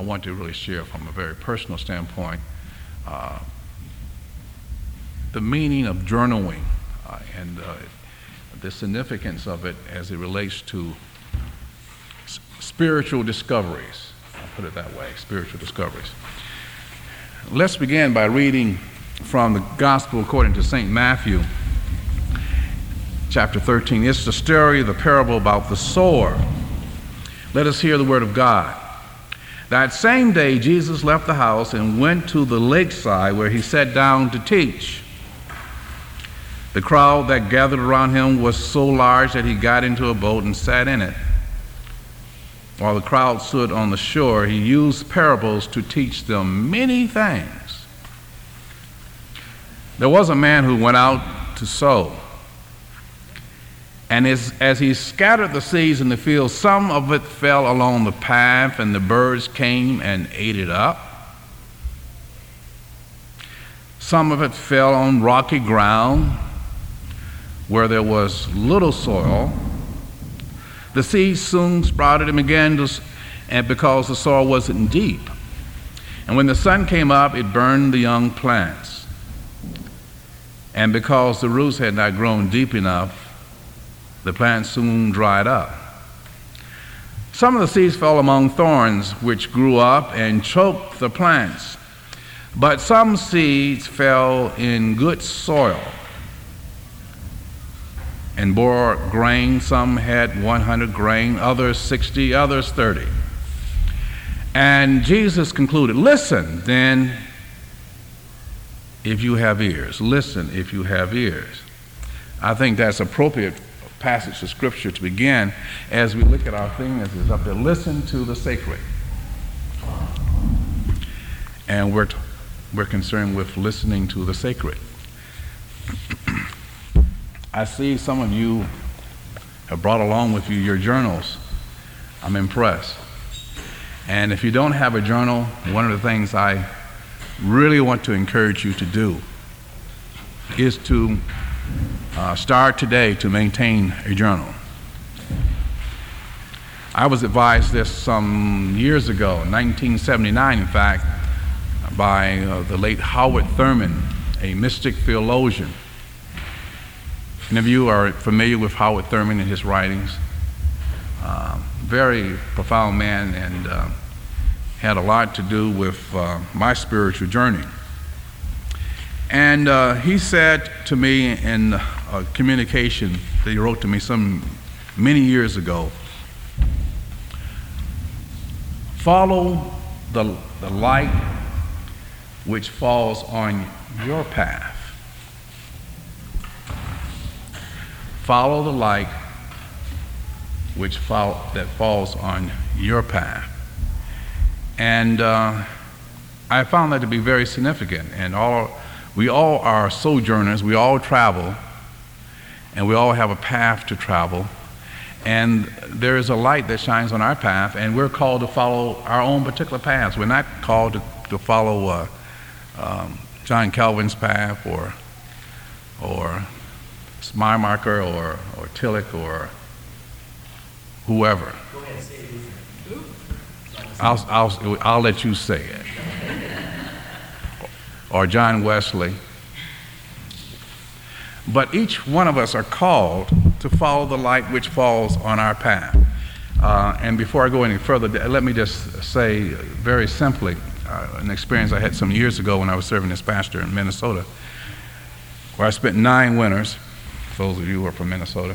want to really share from a very personal standpoint the meaning of journaling and the significance of it as it relates to spiritual discoveries. I'll put it that way, spiritual discoveries. Let's begin by reading from the Gospel according to St. Matthew, chapter 13. It's the story, the parable about the sower. Let us hear the word of God. That same day, Jesus left the house and went to the lakeside where he sat down to teach. The crowd that gathered around him was so large that he got into a boat and sat in it. While the crowd stood on the shore, he used parables to teach them many things. There was a man who went out to sow. And as he scattered the seeds in the field, some of it fell along the path, and the birds came and ate it up. Some of it fell on rocky ground, where there was little soil. The seeds soon sprouted and began and because the soil wasn't deep. And when the sun came up, it burned the young plants. And because the roots had not grown deep enough, the plants soon dried up. Some of the seeds fell among thorns, which grew up and choked the plants. But some seeds fell in good soil and bore grain. Some had 100 grain, others 60, others 30. And Jesus concluded, listen then if you have ears. Listen if you have ears. I think that's appropriate passage of scripture to begin as we look at our theme as is up there. Listen to the sacred. And we're concerned with listening to the sacred. I see some of you have brought along with you your journals. I'm impressed. And if you don't have a journal, one of the things I really want to encourage you to do is to start today to maintain a journal. I was advised this some years ago, 1979 in fact, by the late Howard Thurman, a mystic theologian. Many of you are familiar with Howard Thurman and his writings. Very profound man, and had a lot to do with my spiritual journey. And he said to me in a communication that he wrote to me many years ago, follow the light which falls on your path. Follow the light that falls on your path. And I found that to be very significant. And we all are sojourners, we all travel, and we all have a path to travel. And there is a light that shines on our path, and we're called to follow our own particular paths. We're not called to follow John Calvin's path or Schleiermacher or Tillich or whoever. Go ahead, say it. I'll let you say it. Or John Wesley. But each one of us are called to follow the light which falls on our path. And before I go any further, let me just say very simply an experience I had some years ago when I was serving as pastor in Minnesota, where I spent 9 winters, for those of you who are from Minnesota.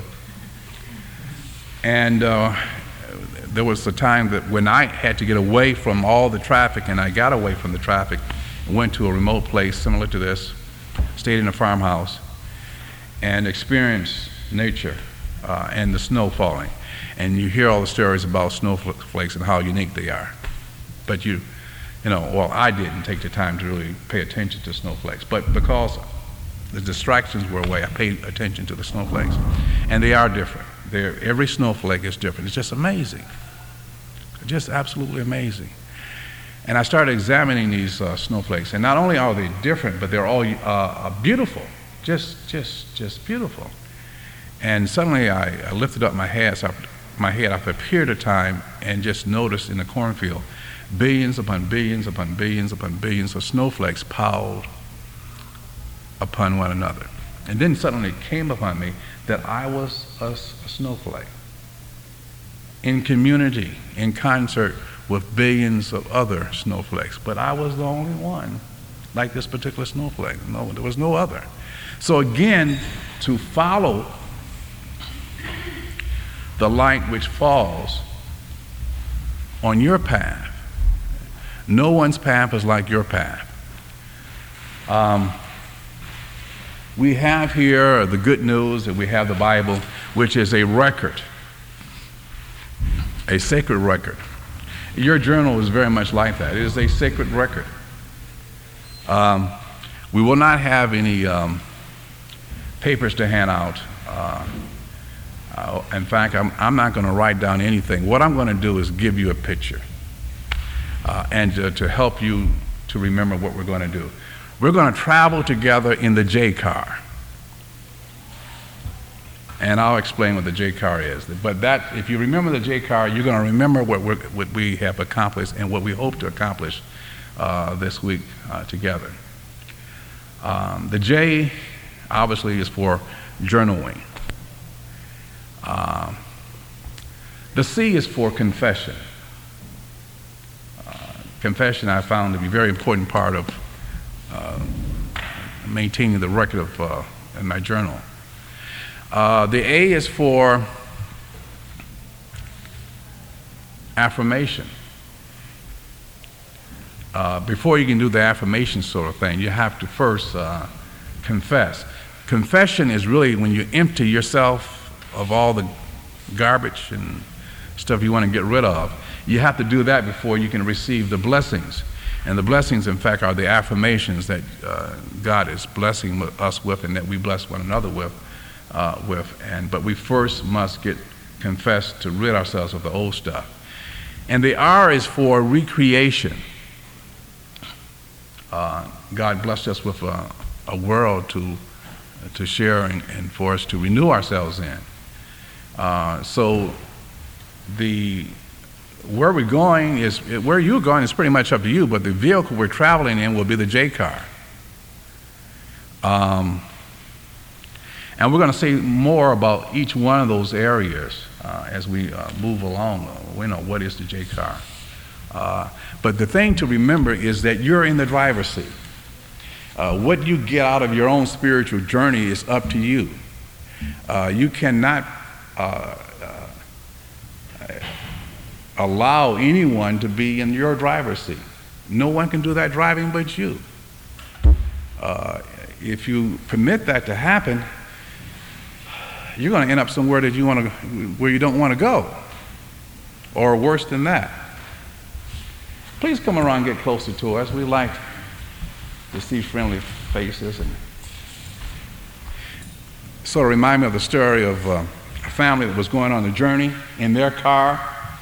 And there was a time that when I had to get away from all the traffic, and I got away from the traffic, went to a remote place similar to this, stayed in a farmhouse, and experienced nature and the snow falling. And you hear all the stories about snowflakes and how unique they are. But I didn't take the time to really pay attention to snowflakes. But because the distractions were away, I paid attention to the snowflakes. And they are different. Every snowflake is different. It's just amazing. Just absolutely amazing. And I started examining these snowflakes. And not only are they different, but they're all beautiful. Just beautiful. And suddenly I lifted up my head after a period of time and just noticed in the cornfield billions upon billions upon billions upon billions of snowflakes piled upon one another. And then suddenly it came upon me that I was a snowflake in community, in concert with billions of other snowflakes. But I was the only one like this particular snowflake. No, there was no other. So again, to follow the light which falls on your path. No one's path is like your path. We have here the good news that we have the Bible, which is a record, a sacred record. Your journal is very much like that. It is a sacred record. We will not have any papers to hand out. In fact, I'm not going to write down anything. What I'm going to do is give you a picture and to help you to remember what we're going to do. We're going to travel together in the J car. And I'll explain what the J car is. But that, if you remember the J car, you're going to remember what we have accomplished and what we hope to accomplish this week together. The J obviously is for journaling. The C is for confession. Confession I found to be a very important part of maintaining the record of in my journal. The A is for affirmation. Before you can do the affirmation sort of thing, you have to first confess. Confession is really when you empty yourself of all the garbage and stuff you want to get rid of. You have to do that before you can receive the blessings. And the blessings, in fact, are the affirmations that God is blessing us with and that we bless one another with. But we first must get confessed to rid ourselves of the old stuff. And the R is for recreation. God blessed us with a world to share and for us to renew ourselves in. So where we're going is, where you're going is pretty much up to you, but the vehicle we're traveling in will be the J car. And we're going to say more about each one of those areas as we move along. We know what is the J car. But the thing to remember is that you're in the driver's seat. What you get out of your own spiritual journey is up to you. You cannot allow anyone to be in your driver's seat. No one can do that driving but you. If you permit that to happen, you're going to end up somewhere that where you don't want to go, or worse than that. Please come around and get closer to us. We like to see friendly faces. And sort of remind me of the story of a family that was going on a journey in their car,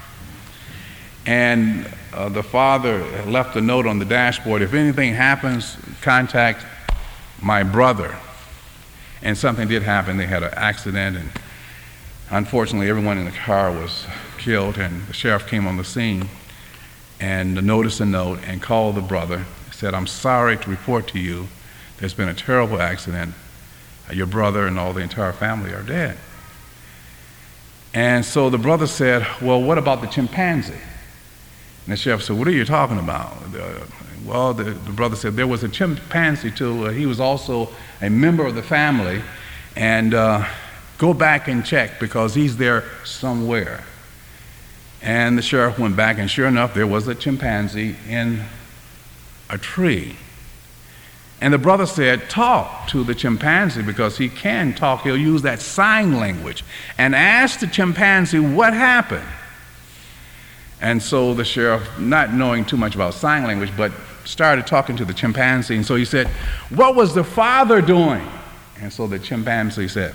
and the father left a note on the dashboard: if anything happens, contact my brother. And something did happen. They had an accident, and unfortunately everyone in the car was killed, and the sheriff came on the scene and noticed a note and called the brother. Said, "I'm sorry to report to you there's been a terrible accident. Your brother and all the entire family are dead." And so the brother said, "Well, what about the chimpanzee?" And the sheriff said, "What are you talking about?" The brother said, "There was a chimpanzee too. He was also a member of the family, and go back and check because he's there somewhere." And the sheriff went back, and sure enough, there was a chimpanzee in a tree. And the brother said, "Talk to the chimpanzee because he can talk. He'll use that sign language." And asked the chimpanzee what happened. And so the sheriff, not knowing too much about sign language, but started talking to the chimpanzee. And so he said, "What was the father doing?" And so the chimpanzee said,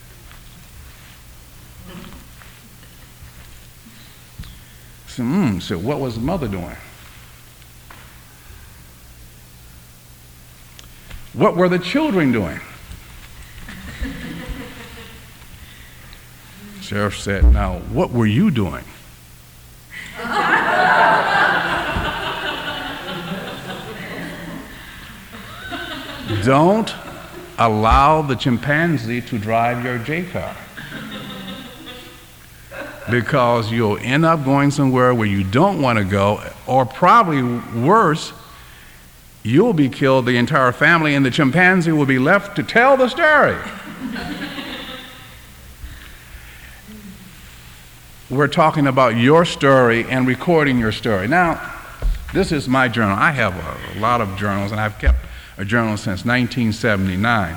So what was the mother doing? What were the children doing? Sheriff said, "Now, what were you doing?" Don't allow the chimpanzee to drive your J car, because you'll end up going somewhere where you don't want to go, or probably worse, you'll be killed, the entire family, and the chimpanzee will be left to tell the story. We're talking about your story and recording your story. Now, this is my journal. I have a lot of journals, and I've kept a journal since 1979.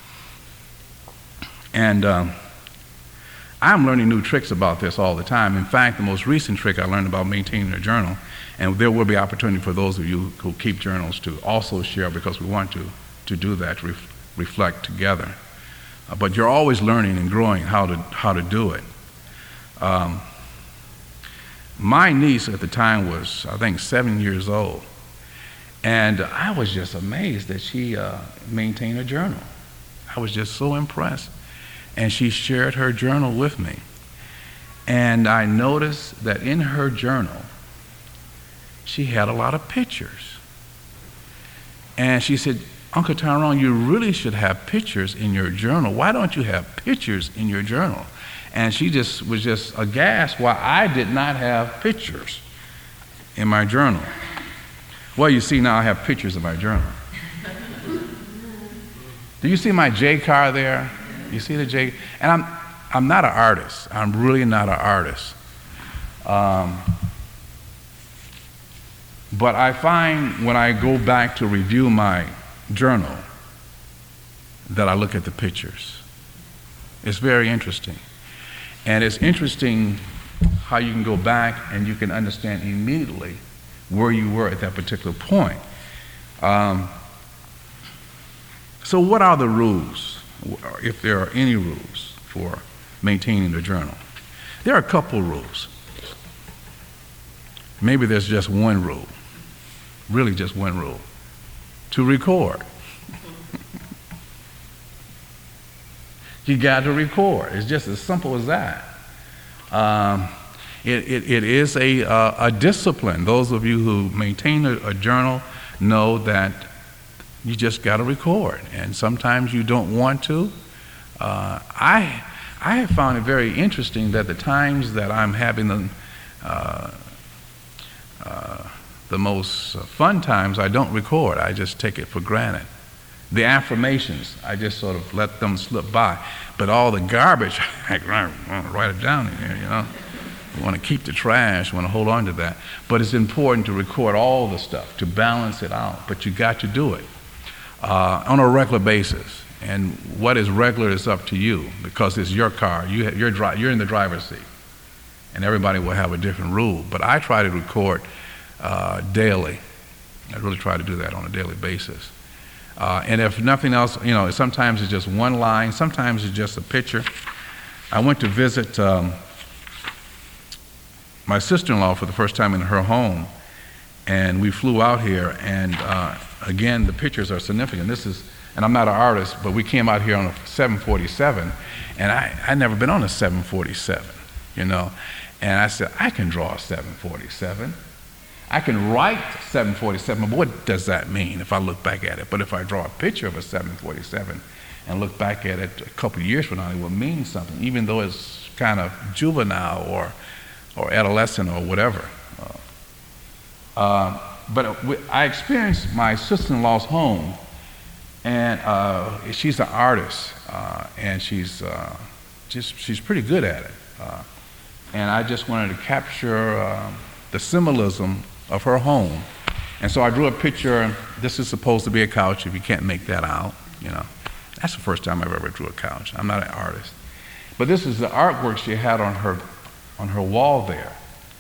And I'm learning new tricks about this all the time. In fact, the most recent trick I learned about maintaining a journal, and there will be opportunity for those of you who keep journals to also share, because we want to do that, to reflect together. But you're always learning and growing how to do it. My niece at the time was, I think, 7 years old, and I was just amazed that she maintained a journal. I was just so impressed, and she shared her journal with me, and I noticed that in her journal she had a lot of pictures, and she said, "Uncle Tyrone, you really should have pictures in your journal. Why don't you have pictures in your journal?" And she was just aghast why I did not have pictures in my journal. Well, you see, now I have pictures in my journal. Do you see my J car there? You see the J? And I'm not an artist. I'm really not an artist. But I find when I go back to review my journal that I look at the pictures. It's very interesting. And it's interesting how you can go back and you can understand immediately where you were at that particular point. So what are the rules, if there are any rules, for maintaining a journal? There are a couple rules. Maybe there's just one rule, really just one rule: to record. You got to record. It's just as simple as that. It is a discipline. Those of you who maintain a journal know that you just got to record, and sometimes you don't want to. I have found it very interesting that the times that I'm having the most fun times, I don't record. I just take it for granted. The affirmations, I just sort of let them slip by. But all the garbage, I want to write it down in here, you know. I want to keep the trash, want to hold on to that. But it's important to record all the stuff, to balance it out. But you got to do it on a regular basis. And what is regular is up to you, because it's your car. You're in the driver's seat. And everybody will have a different rule. But I try to record daily. I really try to do that on a daily basis. And if nothing else, you know, sometimes it's just one line, sometimes it's just a picture. I went to visit my sister-in-law for the first time in her home, and we flew out here, and again, the pictures are significant. And I'm not an artist, but we came out here on a 747, and I'd never been on a 747, you know. And I said, I can draw a 747. I can write 747, but what does that mean if I look back at it? But if I draw a picture of a 747 and look back at it a couple of years from now, it will mean something, even though it's kind of juvenile or adolescent or whatever. But I experienced my sister-in-law's home, and she's an artist, and she's pretty good at it. And I just wanted to capture the symbolism of her home. And so I drew a picture. This is supposed to be a couch, if you can't make that out, you know. That's the first time I've ever drew a couch. I'm not an artist. But this is the artwork she had on her wall there.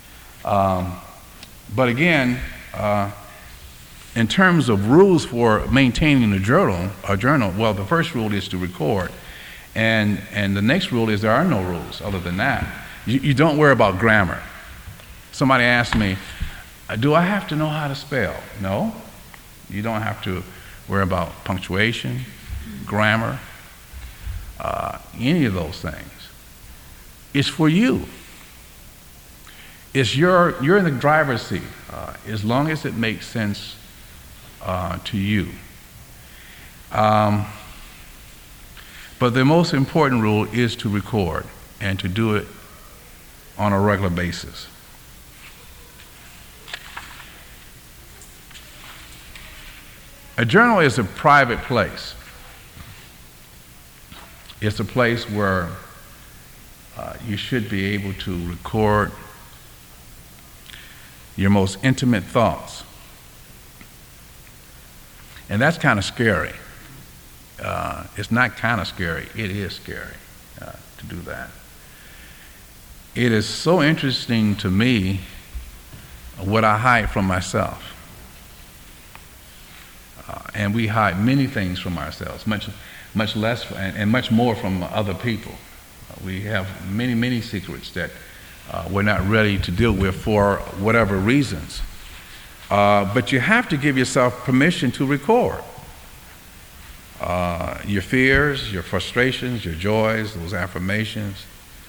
But again, in terms of rules for maintaining a journal, well, the first rule is to record. And the next rule is there are no rules other than that. You don't worry about grammar. Somebody asked me, do I have to know how to spell? No. You don't have to worry about punctuation, grammar, any of those things. It's for you. You're in the driver's seat, as long as it makes sense to you. But the most important rule is to record and to do it on a regular basis. A journal is a private place. It's a place where you should be able to record your most intimate thoughts. And that's kind of scary. It's not kind of scary, it is scary to do that. It is so interesting to me what I hide from myself. And we hide many things from ourselves, much less and much more from other people. We have many, many secrets that we're not ready to deal with for whatever reasons. But you have to give yourself permission to record your fears, your frustrations, your joys, those affirmations.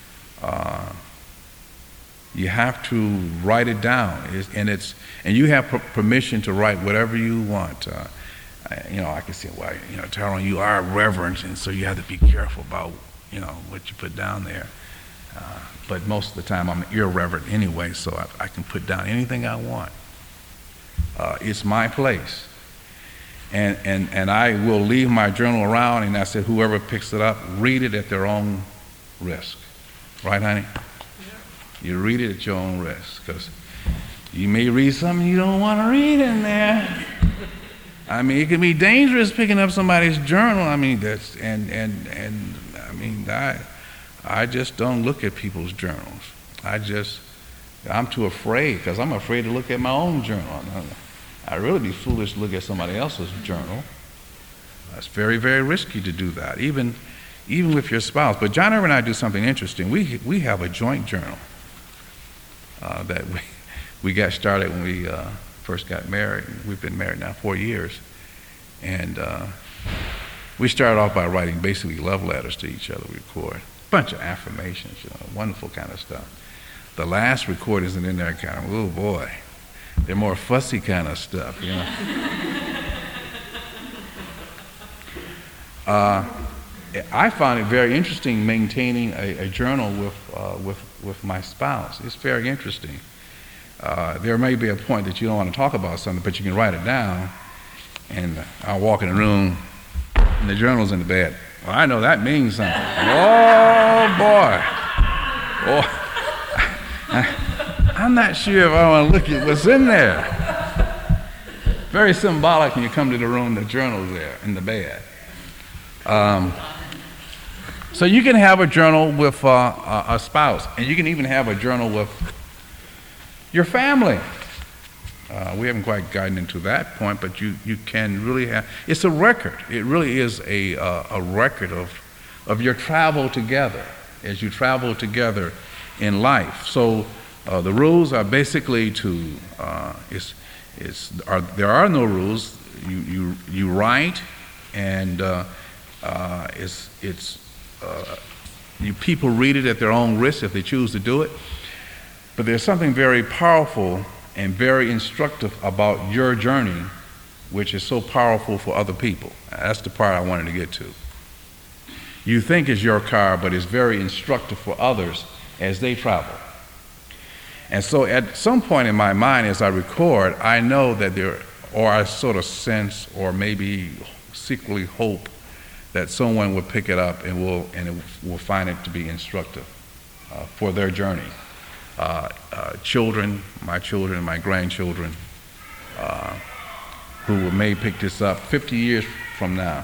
You have to write it down, and you have permission to write whatever you want. I can say, well, Tyrone, you are a reverend, and so you have to be careful about, what you put down there. But most of the time, I'm irreverent anyway, so I can put down anything I want. It's my place. And I will leave my journal around, and I said, whoever picks it up, read it at their own risk. Right, honey? Yeah. You read it at your own risk, because you may read something you don't want to read in there. I mean, it can be dangerous picking up somebody's journal. I mean, I just don't look at people's journals. I'm too afraid, because I'm afraid to look at my own journal. I'd really be foolish to look at somebody else's journal. It's very, very risky to do that, even with your spouse. But John Irvin and I do something interesting. We have a joint journal that we got started when we first got married. We've been married now 4 years. And we started off by writing basically love letters to each other. We record a bunch of affirmations, wonderful kind of stuff. The last recordings in there kind of, oh boy, they're more fussy kind of stuff, I found it very interesting maintaining a journal with my spouse. It's very interesting. There may be a point that you don't want to talk about something, but you can write it down, and I'll walk in the room, and the journal's in the bed. Well, I know that means something. Oh, boy. I'm not sure if I want to look at what's in there. Very symbolic when you come to the room, the journal's there in the bed. So you can have a journal with a spouse, and you can even have a journal with your family. We haven't quite gotten into that point, but you can really have, it's a record. It really is a record of your travel together, as you travel together in life. So the rules are basically there are no rules. You write, and people read it at their own risk if they choose to do it. But there's something very powerful and very instructive about your journey, which is so powerful for other people. That's the part I wanted to get to. You think it's your car, but it's very instructive for others as they travel. And so at some point in my mind as I record, I know that or I sort of sense, or maybe secretly hope, that someone will pick it up and will find it to be instructive for their journey. Children, my grandchildren, who may pick this up 50 years from now.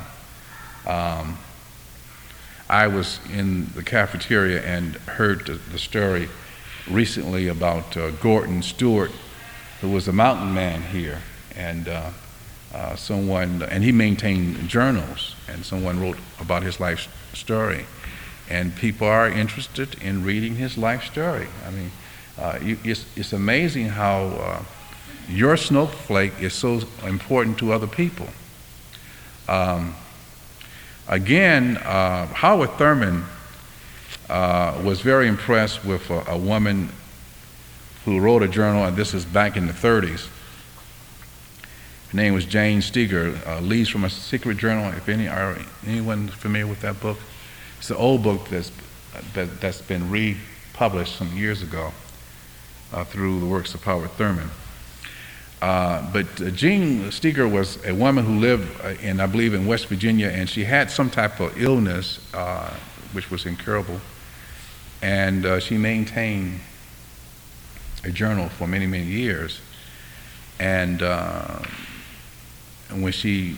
I was in the cafeteria and heard the story recently about Gordon Stewart, who was a mountain man here, and he maintained journals, and someone wrote about his life story, and people are interested in reading his life story. I mean, it's amazing how your snowflake is so important to other people. Howard Thurman was very impressed with a woman who wrote a journal, and this is back in the 30s. Her name was Jane Steger, Leaves from a Secret Journal. If anyone familiar with that book? It's an old book that's been republished some years ago through the works of Howard Thurman. But Jane Steger was a woman who lived I believe, in West Virginia, and she had some type of illness which was incurable. And she maintained a journal for many, many years. And when she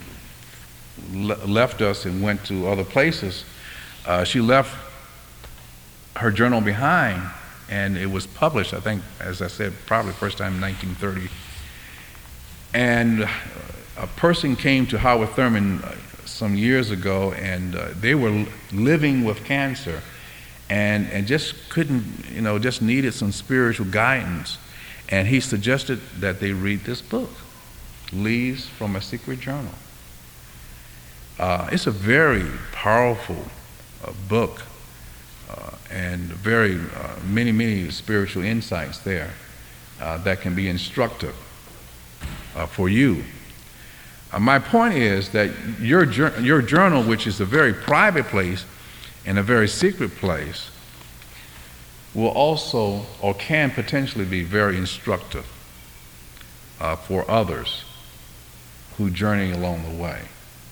left us and went to other places, she left her journal behind, and it was published, I think, as I said, probably first time in 1930. And a person came to Howard Thurman some years ago, and they were living with cancer, and just couldn't, just needed some spiritual guidance. And he suggested that they read this book, Leaves from a Secret Journal. It's a very powerful book, and very many, many spiritual insights there that can be instructive for you. My point is that your journal, which is a very private place and a very secret place, will also or can potentially be very instructive for others who journey along the way.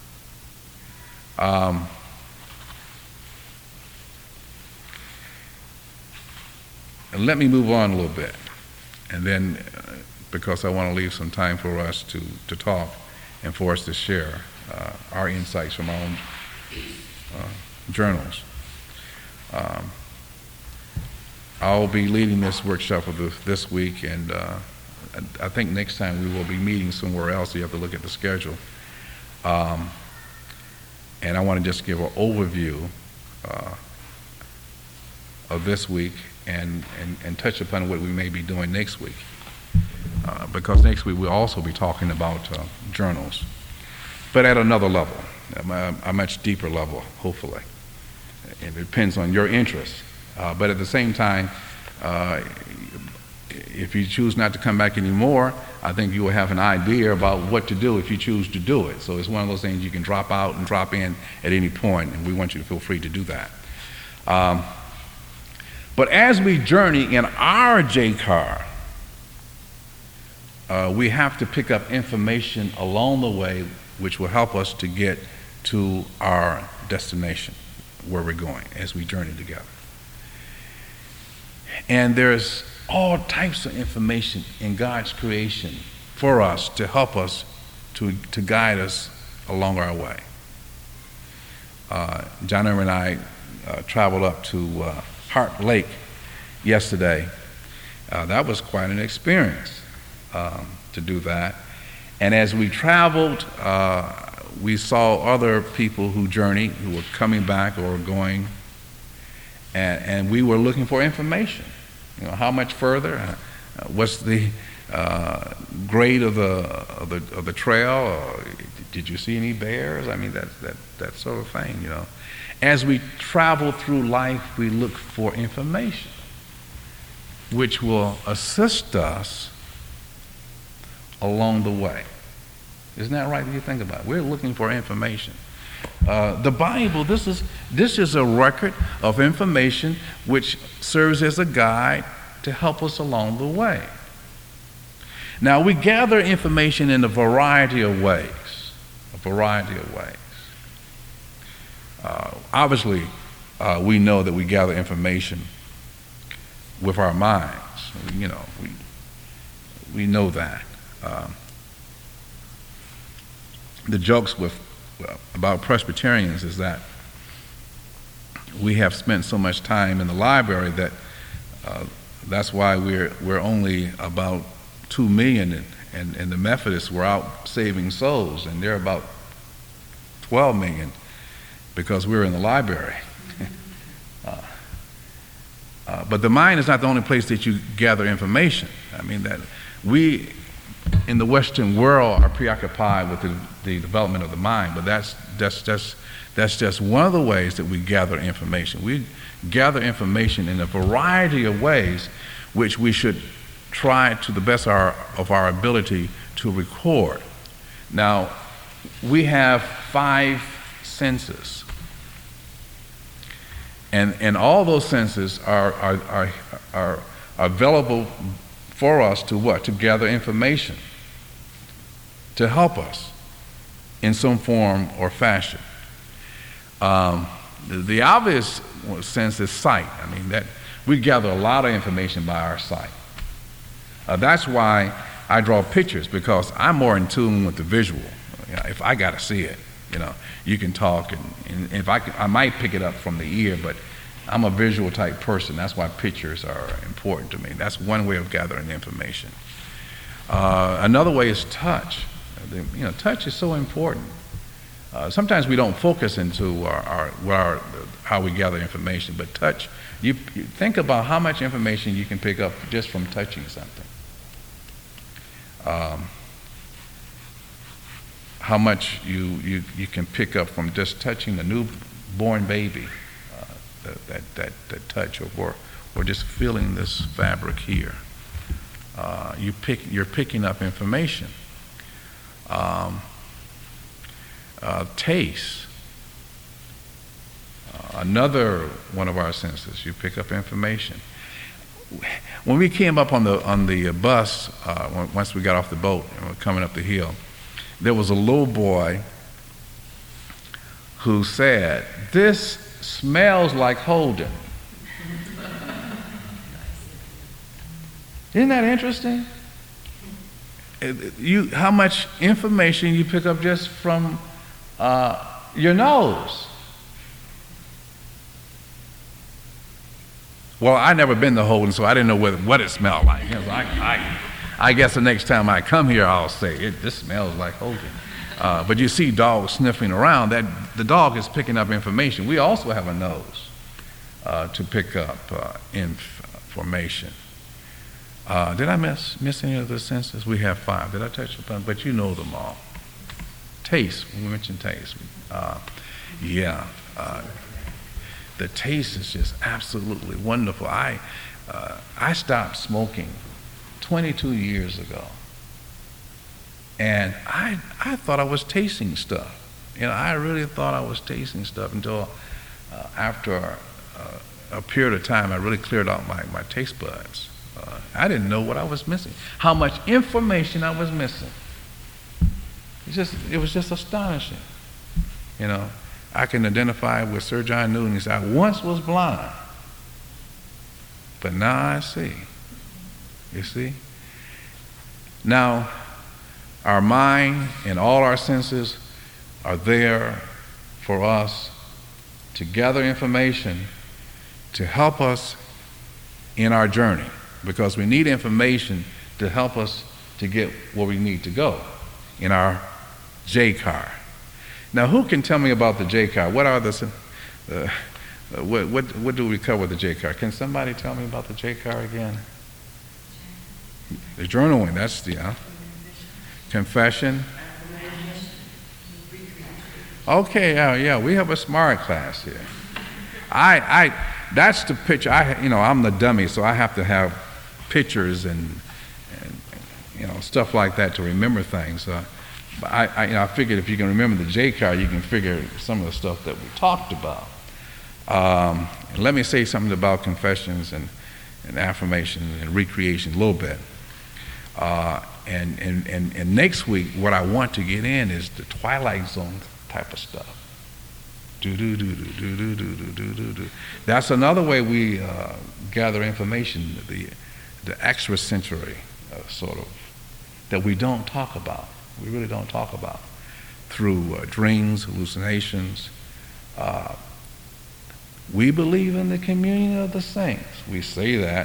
And let me move on a little bit, and then because I want to leave some time for us to talk and for us to share our insights from our own journals. I'll be leading this workshop this week, and I think next time we will be meeting somewhere else. So you have to look at the schedule. And I want to just give an overview of this week and touch upon what we may be doing next week. Because next week we'll also be talking about journals, but at another level, a much deeper level, hopefully. It depends on your interest. But at the same time, if you choose not to come back anymore, I think you will have an idea about what to do if you choose to do it. So it's one of those things you can drop out and drop in at any point, and we want you to feel free to do that. But as we journey in our J-car, we have to pick up information along the way which will help us to get to our destination, where we're going as we journey together. And there's all types of information in God's creation for us to help us to guide us along our way. John and I traveled up to Heart Lake yesterday. That was quite an experience to do that. And as we traveled, we saw other people who journeyed, who were coming back or going, and we were looking for information. How much further? What's the grade of the trail? Did you see any bears? I mean, that sort of thing. As we travel through life, we look for information, which will assist us along the way. Isn't that right? When you think about it, we're looking for information. The Bible, this is a record of information which serves as a guide to help us along the way. Now, we gather information in a variety of ways. Obviously, we know that we gather information with our minds. We know that. The jokes about Presbyterians is that we have spent so much time in the library that that's why we're only about 2 million, and the Methodists were out saving souls, and they're about 12 million because we're in the library. But the mind is not the only place that you gather information. I mean, that we in the Western world are preoccupied with the development of the mind, but that's just one of the ways that we gather information. We gather information in a variety of ways, which we should try to the best of our ability to record Now, we have 5 senses. And all those senses are available for us to what? To gather information, to help us in some form or fashion. The obvious sense is sight. I mean, that we gather a lot of information by our sight. That's why I draw pictures, because I'm more in tune with the visual. You know, if I got to see it, you can talk, and if I might pick it up from the ear, but I'm a visual type person. That's why pictures are important to me. That's one way of gathering information. Another way is touch. Touch is so important. Sometimes we don't focus into how we gather information, but touch, you think about how much information you can pick up just from touching something. How much you can pick up from just touching a newborn baby, that touch, or just feeling this fabric here. You're picking up information. Taste, another one of our senses. You pick up information. When we came up on the bus, once we got off the boat and were coming up the hill, there was a little boy who said, "This smells like Holden." Isn't that interesting? How much information you pick up just from your nose. Well, I never been to Holden, so I didn't know what it smelled like. I guess the next time I come here, I'll say, this smells like Holden. But you see dogs sniffing around, that the dog is picking up information. We also have a nose to pick up information. Did I miss any of the senses? We have 5. Did I touch upon? But you know them all. Taste. We mentioned taste. The taste is just absolutely wonderful. I stopped smoking 22 years ago, and I thought I was tasting stuff. I really thought I was tasting stuff until after a period of time, I really cleared out my taste buds. I didn't know what I was missing, how much information I was missing. It was just astonishing. I can identify with Sir John Newton. He said, "I once was blind, but now I see." You see? Now, our mind and all our senses are there for us to gather information to help us in our journey, because we need information to help us to get where we need to go in our J car. Now, who can tell me about the J car? What are what do we cover with the J car? Can somebody tell me about the J car again? The journaling, that's the confession. Okay, yeah, we have a smart class here. That's the picture. I'm the dummy, so I have to have pictures and stuff like that to remember things. I figured if you can remember the J car, you can figure some of the stuff that we talked about. Let me say something about confessions and affirmations and recreation a little bit. And next week, what I want to get in is the Twilight Zone type of stuff. That's another way we gather information, the extrasensory sort of, that we don't talk about. We really don't talk about through dreams, hallucinations. We believe in the communion of the saints. We say that.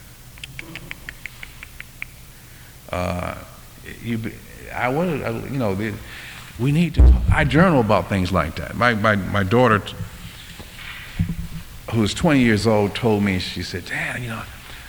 We need to. I journal about things like that. My daughter, who's 20 years old, told me, she said, "Dad,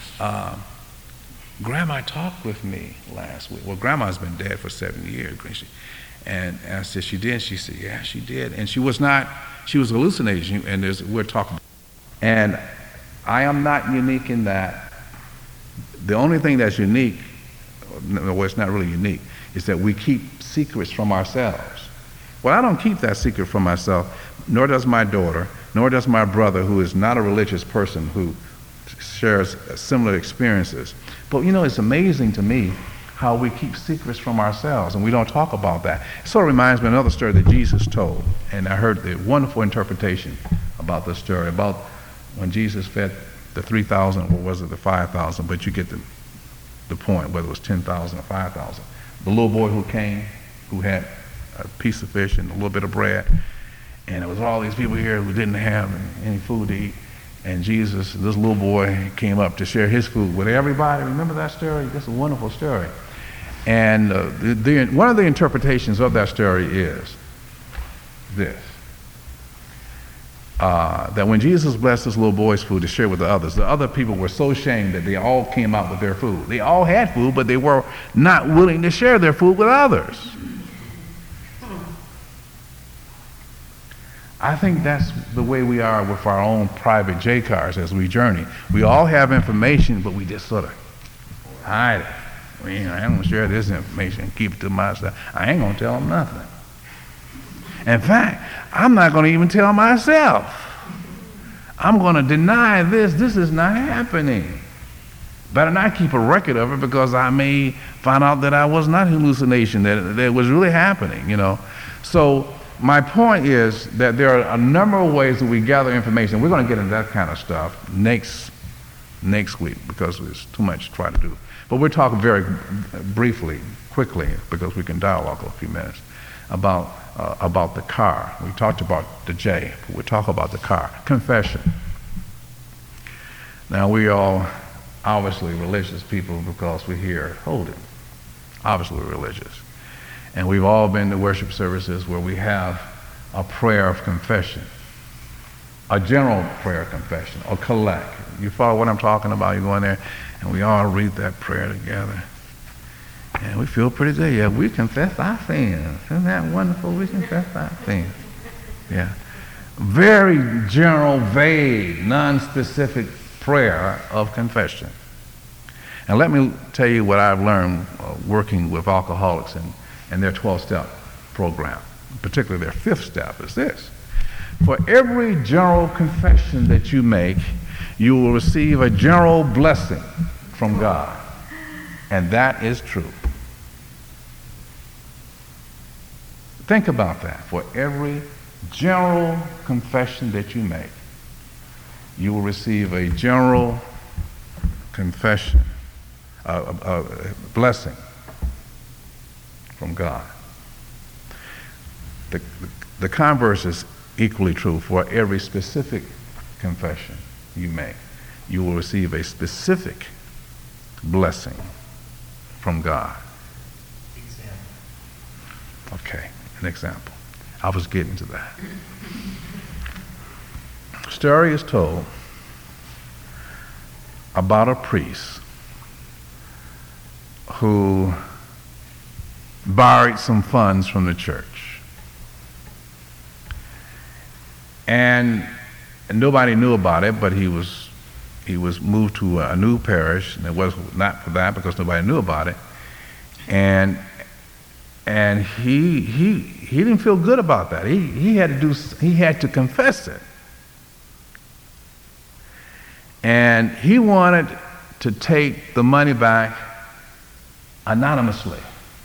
Grandma talked with me last week." Well, Grandma's been dead for 7 years. And I said, "She did?" She said, "Yeah, she did." And she was hallucinating, and we're talking. And I am not unique in that. The only thing that's unique no, it's not really unique, is that we keep secrets from ourselves. Well, I don't keep that secret from myself, nor does my daughter, nor does my brother, who is not a religious person, who shares similar experiences. But it's amazing to me how we keep secrets from ourselves, and we don't talk about that. It sort of reminds me of another story that Jesus told, and I heard the wonderful interpretation about this story, about when Jesus fed the 3,000, or was it the 5,000, but you get the point, whether it was 10,000 or 5,000. The little boy who came, who had a piece of fish and a little bit of bread, and there was all these people here who didn't have any food to eat, and Jesus, this little boy, came up to share his food with everybody. Remember that story? That's a wonderful story. And one of the interpretations of that story is this. That when Jesus blessed this little boy's food to share with the other people were so ashamed that they all came out with their food. They all had food, but they were not willing to share their food with others. I think that's the way we are with our own private J cars as we journey. We all have information, but we just sort of hide it. I ain't going to share this information, keep it to myself. I ain't going to tell them nothing. In fact, I'm not going to even tell myself. I'm going to deny this. This is not happening. Better not keep a record of it, because I may find out that I was not hallucination, that it was really happening, So my point is that there are a number of ways that we gather information. We're going to get into that kind of stuff next week, because there's too much to try to do. But we're talking very briefly, quickly, because we can dialogue a few minutes, about the car. We talked about the J, but we'll talk about the car. Confession. Now, we all obviously religious people, because we're here holding. Obviously we're religious. And we've all been to worship services where we have a prayer of confession, a general prayer of confession, or collect. You follow what I'm talking about? You go in there, and we all read that prayer together. And we feel pretty good. Yeah, we confess our sins. Isn't that wonderful? We confess our sins. Yeah. Very general, vague, non-specific prayer of confession. And let me tell you what I've learned working with alcoholics and their 12-step program. Particularly their 5th step is this. For every general confession that you make, you will receive a general blessing from God. And that is true. Think about that. For every general confession that you make, you will receive a general confession, a blessing from God. The converse is equally true. For every specific confession you make, you will receive a specific blessing from God. Okay, an example. I was getting to that. Story is told about a priest who borrowed some funds from the church. And nobody knew about it, but he was moved to a new parish, and it was not for that because nobody knew about it. And he didn't feel good about that. He had to confess it. And he wanted to take the money back anonymously.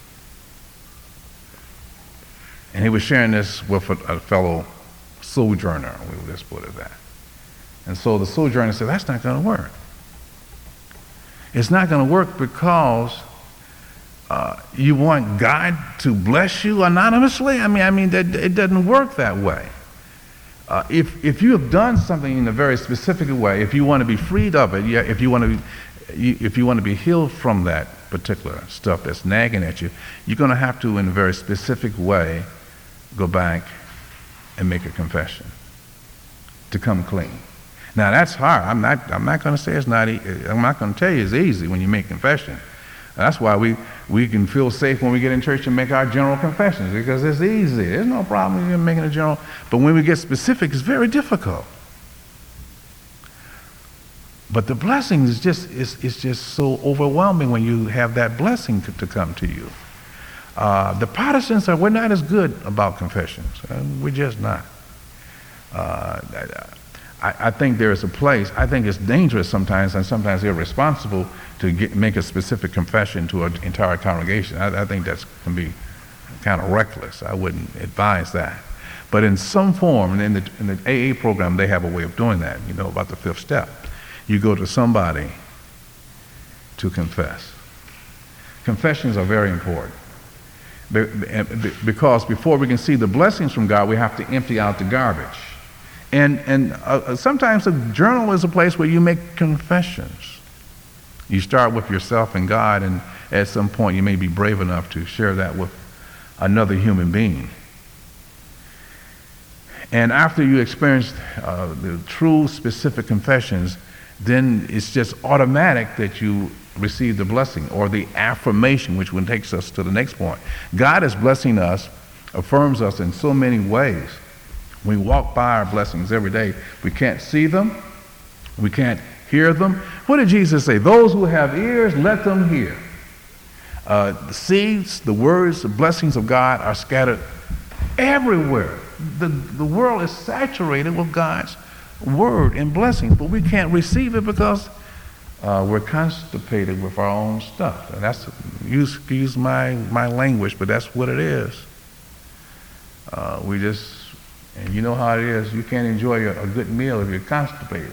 And he was sharing this with a fellow sojourner, we would just put it that. And so the sojourner said, that's not going to work. It's not going to work because you want God to bless you anonymously? I mean that it doesn't work that way. If you have done something in a very specific way, if you want to be freed of it, if you want to be healed from that particular stuff that's nagging at you, you're going to have to, in a very specific way, go back and make a confession to come clean. Now that's hard. I'm not going to say it's not. I'm not going to tell you it's easy when you make confession. That's why we can feel safe when we get in church and make our general confessions, because it's easy. There's no problem in making a general. But when we get specific, it's very difficult. But the blessing is just so overwhelming when you have that blessing to come to you. The Protestants we're not as good about confessions. We're just not. I think there is a place. I think it's dangerous sometimes, and sometimes irresponsible to make a specific confession to an entire congregation. I think that can be kind of reckless. I wouldn't advise that. But in some form, and in the AA program, they have a way of doing that. You know about the fifth step. You go to somebody to confess. Confessions are very important. Because before we can see the blessings from God, we have to empty out the garbage. And sometimes a journal is a place where you make confessions. You start with yourself and God, and at some point you may be brave enough to share that with another human being. And after you experience the true specific confessions, then it's just automatic that you receive the blessing or the affirmation, which one takes us to the next point. God is blessing us, affirms us in so many ways. We walk by our blessings every day. We can't see them. We can't hear them. What did Jesus say? Those who have ears, let them hear. The seeds, the words, the blessings of God are scattered everywhere. The world is saturated with God's word and blessings, but we can't receive it because we're constipated with our own stuff. And that's, use my language, but that's what it is. And you know how it is, you can't enjoy a good meal if you're constipated.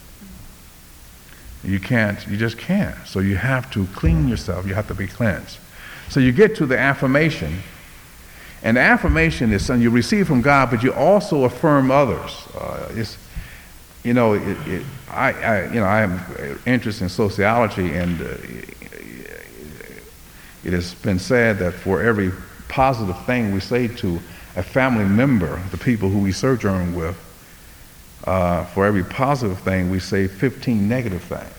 You just can't. So you have to clean yourself, you have to be cleansed. So you get to the affirmation, and the affirmation is something you receive from God, but you also affirm others. I am interested in sociology, and it has been said that for every positive thing we say to a family member, the people who we sojourn with, for every positive thing we say 15 negative things.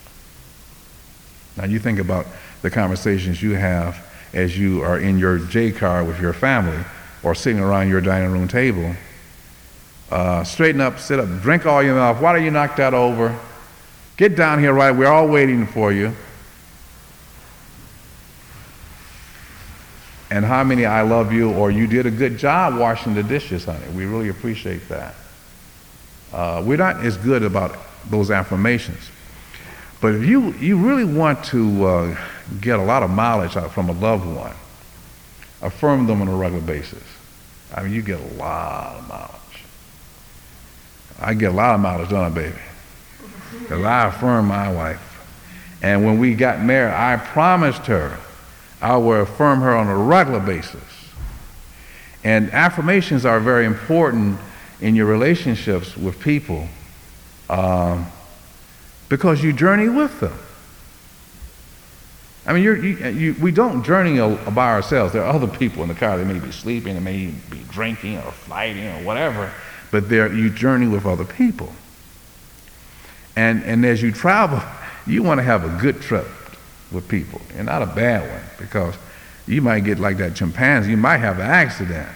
Now you think about the conversations you have as you are in your J car with your family or sitting around your dining room table. Straighten up, sit up, drink all your mouth. Why don't you knock that over? Get down here, right? We're all waiting for you. And how many I love you, or you did a good job washing the dishes, honey. We really appreciate that. We're not as good about those affirmations. But if you really want to get a lot of mileage out from a loved one, affirm them on a regular basis. I mean, you get a lot of mileage. I get a lot of mileage, don't I, baby? Because I affirmed my wife. And when we got married, I promised her I will affirm her on a regular basis. And affirmations are very important in your relationships with people because you journey with them. I mean, we don't journey by ourselves. There are other people in the car. They may be sleeping, they may be drinking or fighting or whatever, but you journey with other people. And as you travel, you want to have a good trip with people, and not a bad one, because you might get like that chimpanzee. You might have an accident.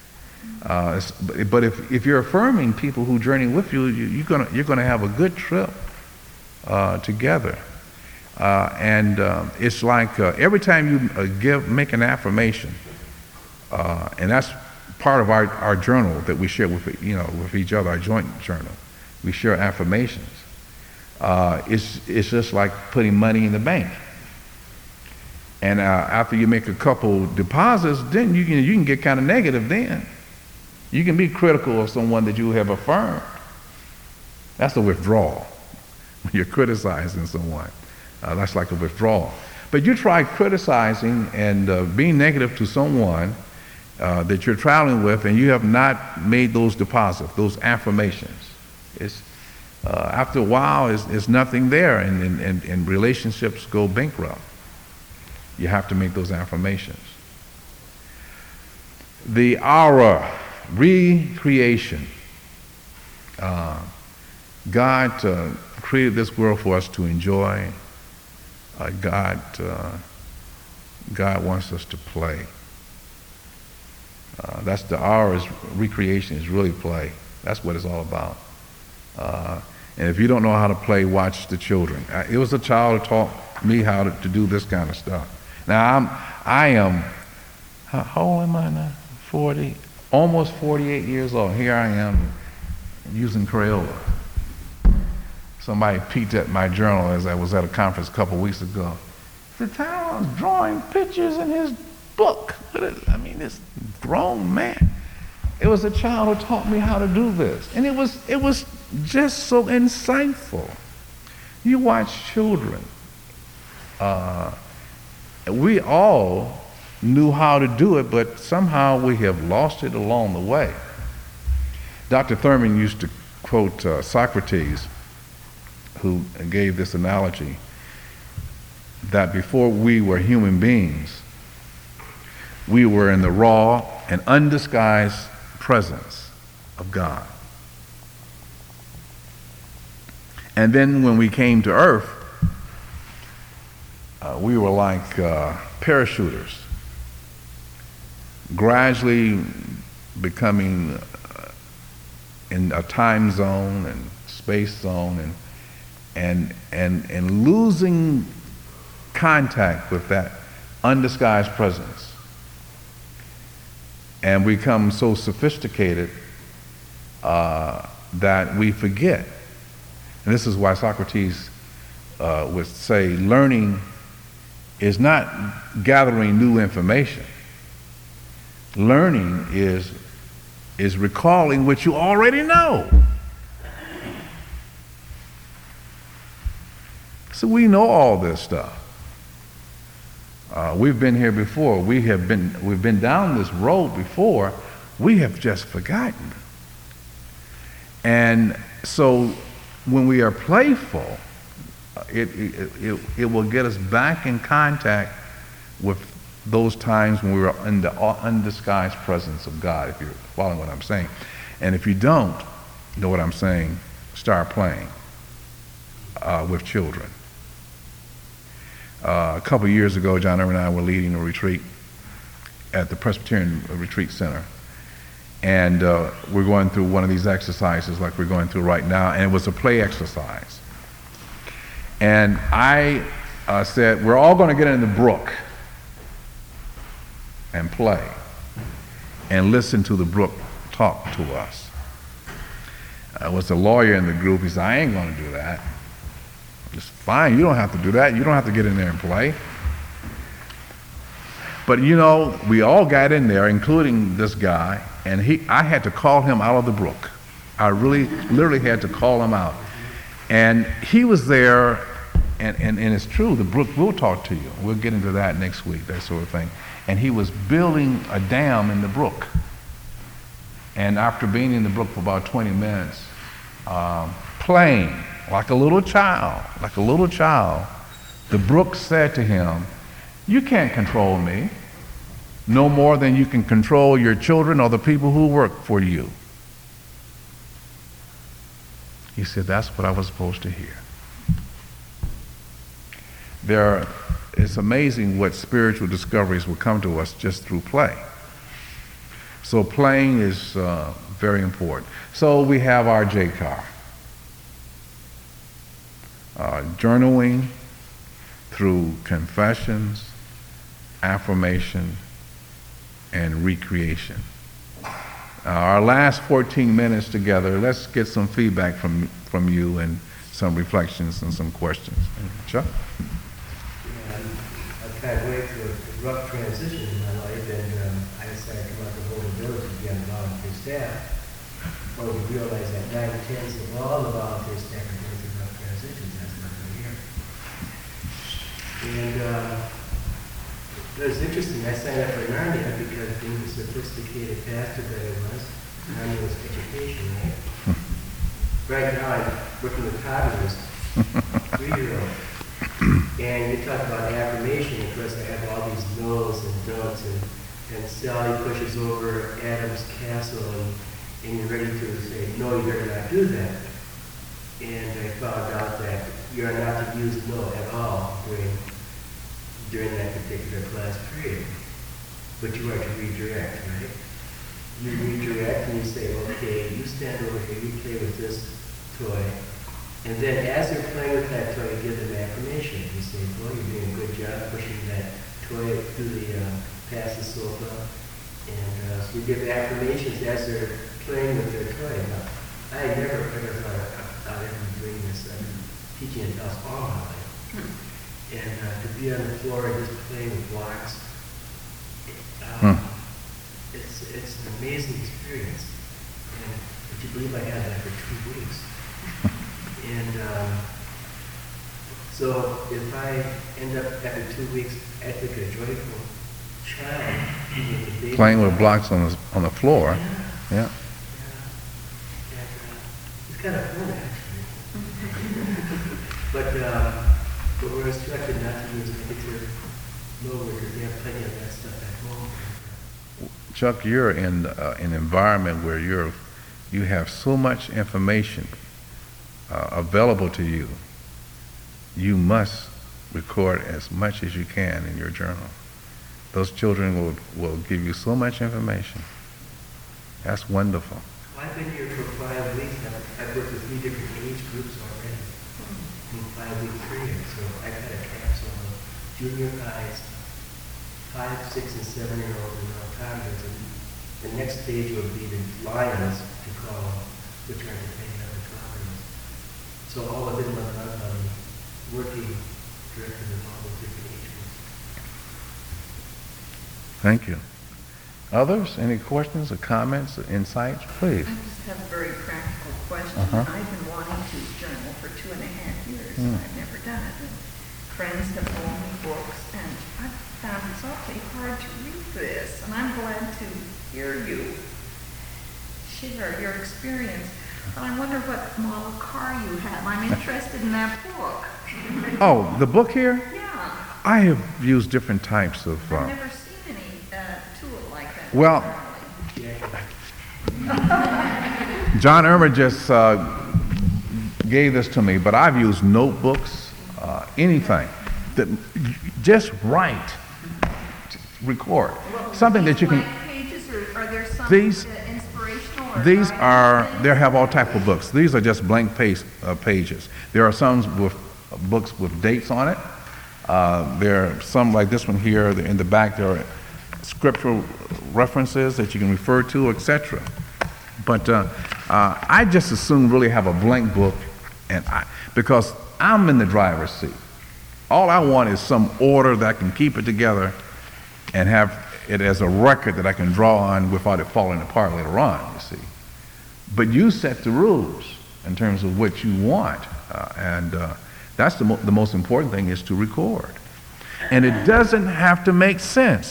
But if you're affirming people who journey with you, you're gonna have a good trip together. And it's like every time you make an affirmation, and that's part of our journal that we share with each other, our joint journal. We share affirmations. It's just like putting money in the bank. And after you make a couple deposits, then you can get kind of negative. Then you can be critical of someone that you have affirmed. That's a withdrawal. When you're criticizing someone, that's like a withdrawal. But you try criticizing and being negative to someone that you're traveling with, and you have not made those deposits, those affirmations. After a while, it's nothing there, and relationships go bankrupt. You have to make those affirmations. The aura, recreation. God created this world for us to enjoy. God wants us to play. That's the aura's recreation is really play. That's what it's all about. And if you don't know how to play, watch the children. It was a child who taught me how to do this kind of stuff. Now, I am, how old am I now? 40, almost 48 years old. Here I am using Crayola. Somebody peeked at my journal as I was at a conference a couple weeks ago. The town was drawing pictures in his book. This grown man. It was a child who taught me how to do this. And it was just so insightful. You watch children. We all knew how to do it, but somehow we have lost it along the way. Dr. Thurman used to quote Socrates, who gave this analogy that before we were human beings, we were in the raw and undisguised presence of God. And then when we came to earth, we were like parachuters, gradually becoming in a time zone and space zone and losing contact with that undisguised presence. And we become so sophisticated that we forget. And this is why Socrates would say learning is not gathering new information. Learning is recalling what you already know. So we know all this stuff. We've been here before. We've been down this road before. We have just forgotten. And so when we are playful, it will get us back in contact with those times when we were in the undisguised presence of God, if you're following what I'm saying. And if you don't know what I'm saying, start playing with children. A couple of years ago, John Irvin and I were leading a retreat at the Presbyterian Retreat Center. And we're going through one of these exercises like we're going through right now, and it was a play exercise. And I said, we're all going to get in the brook and play and listen to the brook talk to us. There was a lawyer in the group. He said, I ain't going to do that. It's fine. You don't have to do that. You don't have to get in there and play. But we all got in there, including this guy, and I had to call him out of the brook. I literally had to call him out. And he was there, and it's true, the brook will talk to you. We'll get into that next week, that sort of thing. And he was building a dam in the brook. And after being in the brook for about 20 minutes, playing like a little child, the brook said to him, you can't control me no more than you can control your children or the people who work for you. He said, that's what I was supposed to hear. It's amazing what spiritual discoveries will come to us just through play. So playing is very important. So we have our JCAR. Journaling through confessions, affirmation, and recreation. Our last 14 minutes together, let's get some feedback from you and some reflections and some questions. Chuck? I've kind of went through a rough transition in my life, and I decided to come out to Holden Village to be on the volunteer staff. Well, we realized that 9/10 of all the volunteer staff are going through rough transitions. That's not going to hear. And it was interesting. I signed up for Narnia because being the sophisticated pastor that I was, Narnia was education, right? Right now I'm working with toddlers, 3-year-old. And you talk about affirmation. Of course, I have all these no's and don'ts, and Sally pushes over Adam's castle, and you're ready to say, no, you better not do that. And I found out that you are not to use no at all during that particular class period. But you are to redirect, right? You redirect and you say, okay, you stand over here, you play with this toy, And then as they're playing with that toy, you give them affirmation. You say, boy, you're doing a good job pushing that toy through the past the sofa. And so you give affirmations as they're playing with their toy. Now, I never ever thought I'd ever be doing this. I've been teaching adults all my life. And to be on the floor just playing with blocks, it's an amazing experience. And would you believe I had that for 2 weeks? And so if I end up after 2 weeks acting like a joyful child, even with a baby, Playing with blocks on the floor. Yeah. And it's kind of fun actually. But whereas too, I could not use it to know because they have plenty of that stuff at home. Chuck, you're in an environment where you have so much information available to you. You must record as much as you can in your journal. Those children will give you so much information. That's wonderful. Well, I've been here for 5 weeks. I've worked with 3 different age groups already in 5-week period. So I've had a capsule of junior highs, 5, 6, and 7-year-olds and now toddlers. And the next stage will be the lions to call, which are depending on the toddlers. So all within 1 month, I'm working directly with all those different age groups. Thank you. Others? Any questions or comments or insights? Please. I just have a very practical question. Uh-huh. I've been wanting to journal for 2.5 years, and I've never done it. And friends have loaned me books, and I've found it's awfully hard to read this, and I'm glad to hear you share your experience. But I wonder what model car you have. I'm interested in that book. Oh, the book here? Yeah. I have used different types of... I've never seen any tool like that. Well, John Irma just gave this to me, but I've used notebooks, anything. Just write, record. Something that you can... Blank pages, or are there some These- inspirational? Or These guidance they have all type of books. These are just blank pages. There are some with books with dates on it. There are some like this one here. In the back, there are scriptural references that you can refer to, etc. But I just as soon really have a blank book, because I'm in the driver's seat. All I want is some order that I can keep it together and have it as a record that I can draw on without it falling apart later on, you see. But you set the rules in terms of what you want, and that's the most important thing, is to record. And it doesn't have to make sense.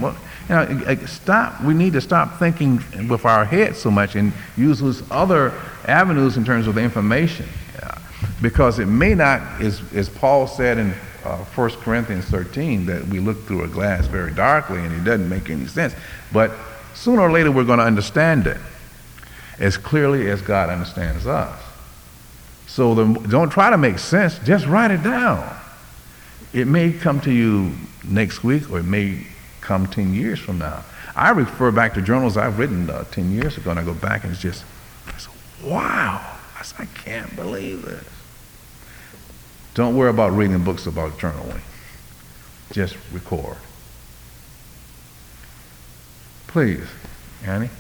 We need to stop thinking with our heads so much and use those other avenues in terms of the information. Because it may not, as Paul said in 1 Corinthians 13, that we look through a glass very darkly and it doesn't make any sense. But sooner or later we're going to understand it as clearly as God understands us. So don't try to make sense, just write it down. It may come to you next week, or it may come 10 years from now. I refer back to journals I've written 10 years ago, and I go back and it's just, wow, I can't believe this. Don't worry about reading books about journaling. Just record. Please, Annie.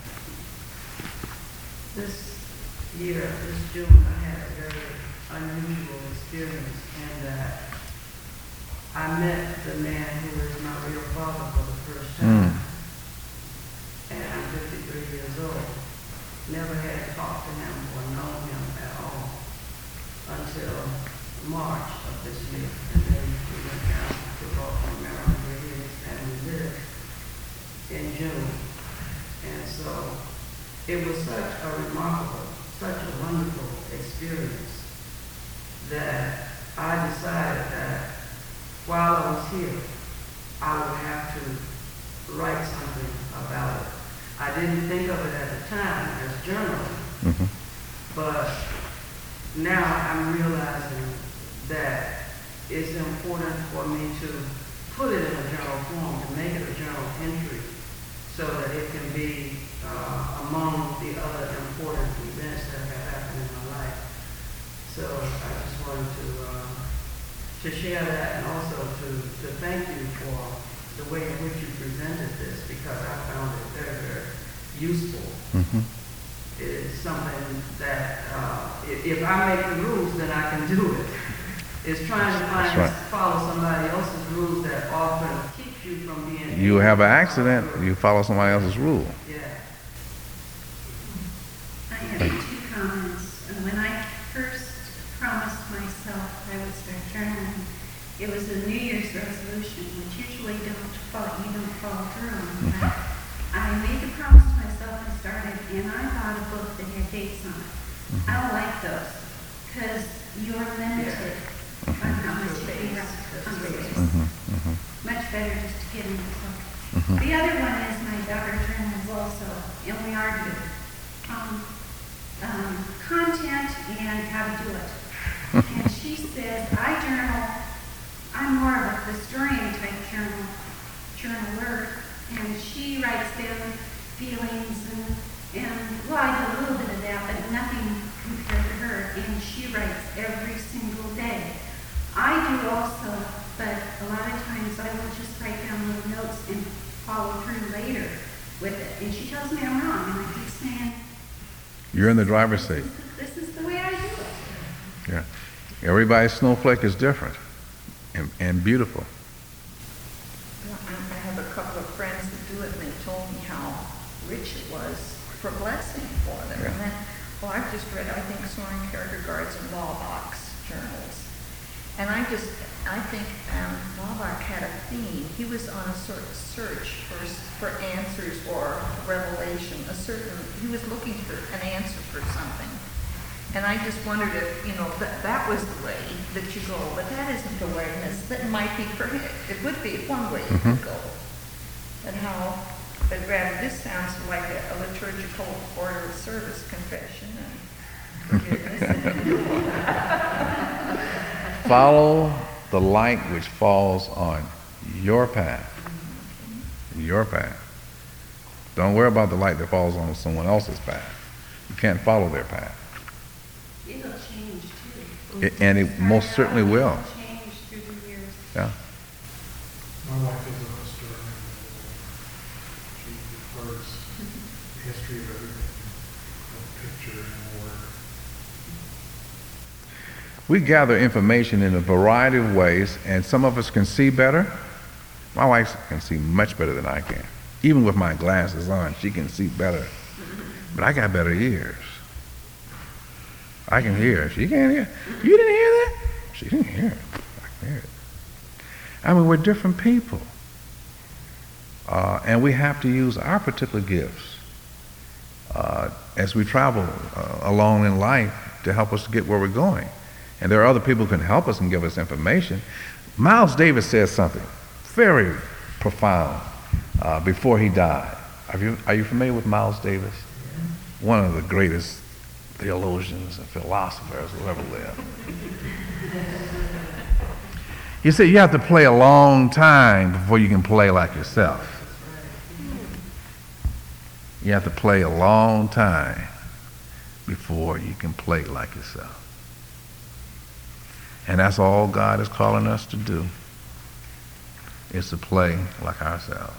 This year, this June, I had a very unusual experience in that I met the man who is my real father for the first time. And I'm 53 years old. Never had talked to him or known him at all until March of this year. And then we went down to Baltimore, Maryland, where his family lived, in June. And so it was such a remarkable, such a wonderful experience that I decided that while I was here, I would have to write something about it. I didn't think of it at the time as journaling, but now I'm realizing that it's important for me to put it in a journal form, to make it a journal entry, so that it can be among the other important events that have happened in my life. So So I just wanted to share that and also to thank you for the way in which you presented this, because I found it very, very useful. Mhm. It's something that if I make the rules, then I can do it. It's trying to That's right. follow somebody else's rules that often keeps you from being. You have an accident, you follow somebody else's rule. Yeah. I have two comments. And when I first promised myself I would start journaling, it was a New Year's resolution, which usually you don't follow through on. But I made the promise to myself and started, and I bought a book that had dates on it. I don't like those, because you're limited on how much you can write on the days. Much better just to get in the book. The other one is my daughter journals also, and we argue content and how to do it. And she says, I journal, I'm more of a historian type journaler, and she writes down feelings and well, I do a little bit of that, but nothing compared to her, and she writes every single day. I do also, but a lot of times I will just write down little notes and follow through later with it. And she tells me I'm wrong, and I keep saying, You're in the driver's seat. this is the way I do it. Yeah. Everybody's snowflake is different and beautiful. I have a couple of friends that do it, and they told me how rich it was for blessing for them. Yeah. And then, well, I've just read, I think, Soren Kierkegaard's and Laubach's journals. And I think Laubach had a theme. He was on a sort of search for answers or revelation, he was looking for an answer for something. And I just wondered if, that was the way that you go, but that isn't the way, that might be, it would be one way you could go. And but rather this sounds like a liturgical order of service, confession and forgiveness. Follow the light which falls on your path. Your path. Don't worry about the light that falls on someone else's path. You can't follow their path. It'll change too. And it most certainly will. It'll change through the years. Yeah. My wife is a historian. She records the history of everything, a picture and word. We gather information in a variety of ways, and some of us can see better. My wife can see much better than I can. Even with my glasses on, she can see better. But I got better ears. I can hear. She can't hear. You didn't hear that? She didn't hear it. I can hear it. I mean, we're different people. And we have to use our particular gifts as we travel along in life to help us to get where we're going. And there are other people who can help us and give us information. Miles Davis said something very profound before he died. Are you familiar with Miles Davis? One of the greatest theologians and philosophers who ever lived. He said you have to play a long time before you can play like yourself. You have to play a long time before you can play like yourself. And that's all God is calling us to do, is to play like ourselves.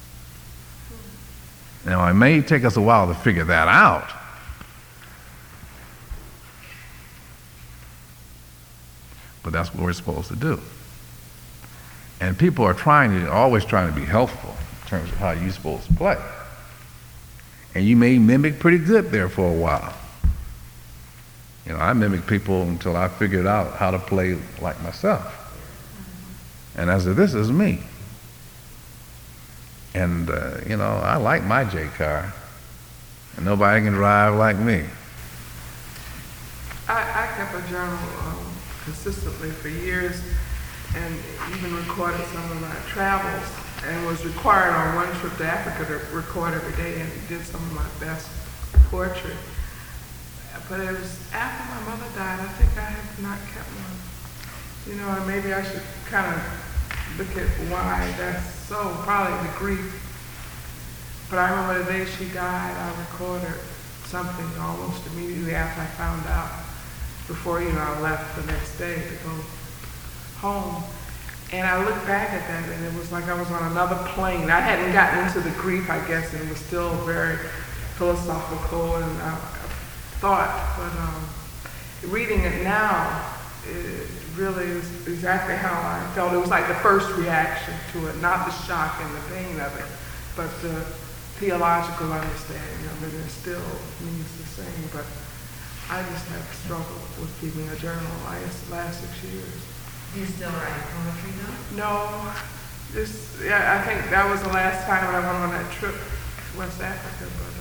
Now, it may take us a while to figure that out, but that's what we're supposed to do. And people are always trying to be helpful in terms of how you're supposed to play. And you may mimic pretty good there for a while. I mimic people until I figured out how to play like myself. And I said, this is me. And, I like my J car. And nobody can drive like me. I kept a journal consistently for years and even recorded some of my travels and was required on one trip to Africa to record every day and did some of my best poetry. But it was after my mother died, I think I have not kept one. And maybe I should kind of look at why that's so, probably the grief. But I remember the day she died, I recorded something almost immediately after I found out. before, I left the next day to go home. And I looked back at that, and it was like I was on another plane. I hadn't gotten into the grief, I guess, and it was still very philosophical and thought. But reading it now, it really is exactly how I felt. It was like the first reaction to it, not the shock and the pain of it, but the theological understanding of it. It still means the same, but I just have struggled with keeping a journal the last 6 years. Do you still write poetry though? No, I think that was the last time I went on that trip to West Africa, but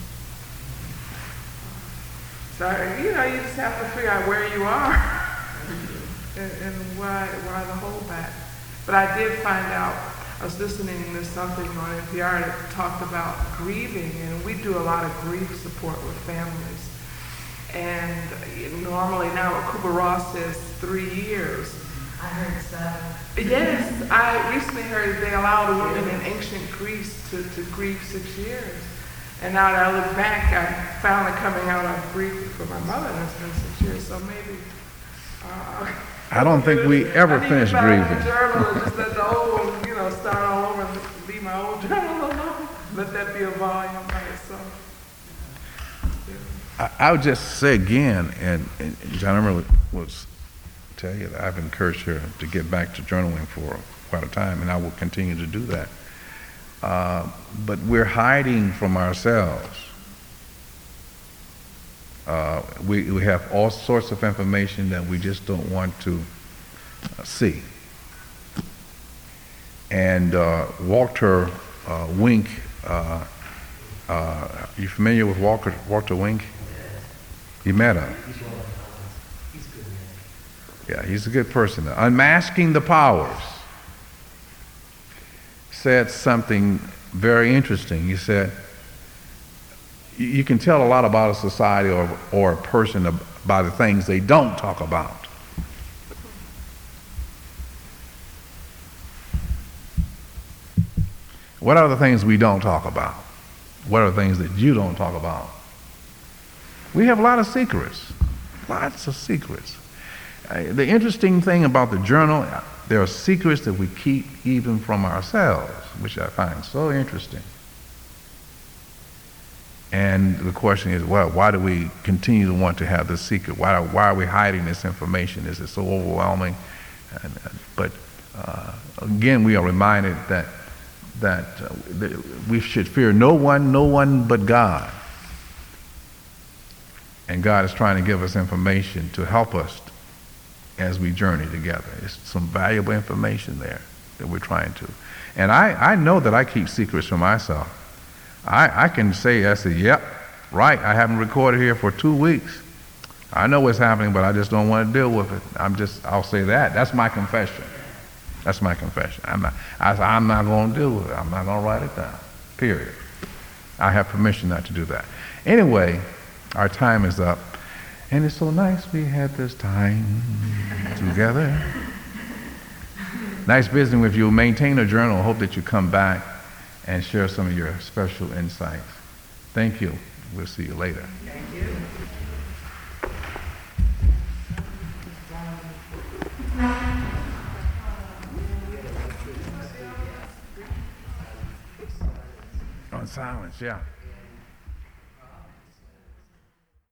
so you just have to figure out where you are and why the holdback. But I did find out, I was listening to something on NPR that talked about grieving, and we do a lot of grief support with families. And normally now what Kubler-Ross says 3 years. I heard 7. Yes, I recently heard they allowed a woman in ancient Greece to grieve 6 years. And now that I look back, I'm finally coming out of grief for my mother, and it's been 6 years, so maybe. I don't think we ever finish grieving. I need to find a journal and just let the old one, start all over and leave my old journal alone. Let that be a volume by itself. I would just say again, and John Emmer will tell you that I've encouraged her to get back to journaling for quite a time, and I will continue to do that. But we're hiding from ourselves. We have all sorts of information that we just don't want to see. And Walter Wink, you familiar with Walter Wink? You met him? He's one of the He's a good man. Yeah, he's a good person. Unmasking the Powers said something very interesting. He said, you can tell a lot about a society or a person by the things they don't talk about. What are the things we don't talk about? What are the things that you don't talk about? We have a lot of secrets, lots of secrets. The interesting thing about the journal, there are secrets that we keep even from ourselves, which I find so interesting. And the question is, well, why do we continue to want to have this secret? Why are we hiding this information? Is it so overwhelming? But again, we are reminded that we should fear no one but God. And God is trying to give us information to help us as we journey together. It's some valuable information there that we're trying to. And I know that I keep secrets from myself. I can say, yep, right, I haven't recorded here for 2 weeks. I know what's happening, but I just don't want to deal with it. I'll say that. That's my confession. That's my confession. I'm not going to deal with it. I'm not going to write it down, period. I have permission not to do that. Anyway, our time is up. And it's so nice we had this time together. Nice visiting with you. Maintain a journal. Hope that you come back and share some of your special insights. Thank you. We'll see you later. Thank you. On silence, yeah.